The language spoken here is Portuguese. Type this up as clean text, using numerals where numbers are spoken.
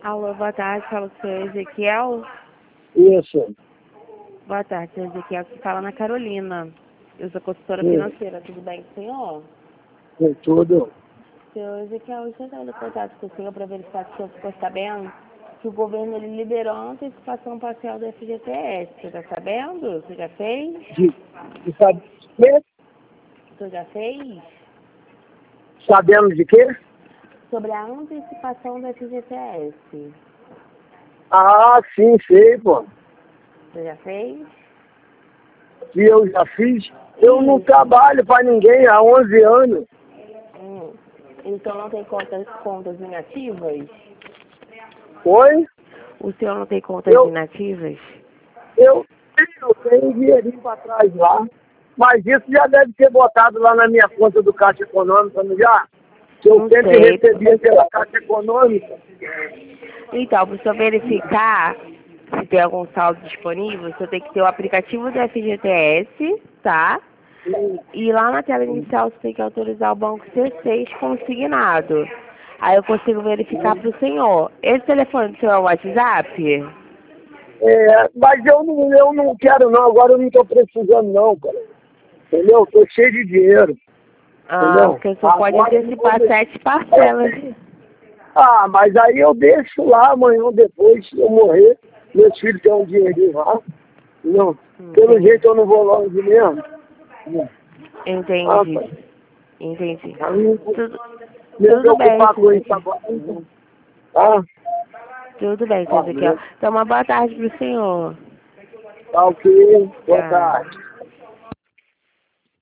Alô, boa tarde, fala com o senhor Ezequiel. Isso. Boa tarde, senhor Ezequiel, que fala na Carolina. Eu sou consultora Sim. financeira, tudo bem com o senhor? Com tudo. Senhor Ezequiel, eu estou entrando em contato com o senhor para verificar se o senhor ficou sabendo que o governo ele liberou a antecipação parcial do FGTS. Você está sabendo? Você já fez? De saber, Você já fez? sabendo de quê? Sobre a antecipação do FGTS. Ah, sim, sei, pô. Você já fez? Que eu já fiz. Eu não Isso. trabalho para ninguém há 11 anos. Então não tem contas inativas? Oi? O senhor não tem contas Eu, inativas? eu tenho um dinheirinho para trás lá. Mas isso já deve ter botado lá na minha conta do Caixa Econômica, não já? Que eu Não sempre sei. recebia pela Caixa Econômica. Então, para o senhor verificar se tem algum saldo disponível, o senhor tem que ter o aplicativo do FGTS, tá? E lá na tela inicial você tem que autorizar o banco C6 consignado. Aí eu consigo verificar para o senhor. Esse telefone do senhor é o WhatsApp? É, mas eu não quero não, agora eu não estou precisando não, cara. Entendeu? Estou cheio de dinheiro. Ah, Entendeu? porque o senhor pode Agora eu não vou antecipar deixar. 7 parcelas. Ah, mas aí eu deixo lá amanhã ou depois, se eu morrer, meus filhos têm um dinheirinho lá. Não. Pelo Entendi. jeito eu não vou longe mesmo. Não. Ah, Entendi. pai. Entendi. Aí eu vou Tudo, me tudo bem, preocupar seu com isso Ezequiel. agora. Não. Tá? Tudo bem, seu Tá, Ezequiel. beleza. Então, uma boa tarde pro senhor. Tá ok. Boa Tchau. tarde.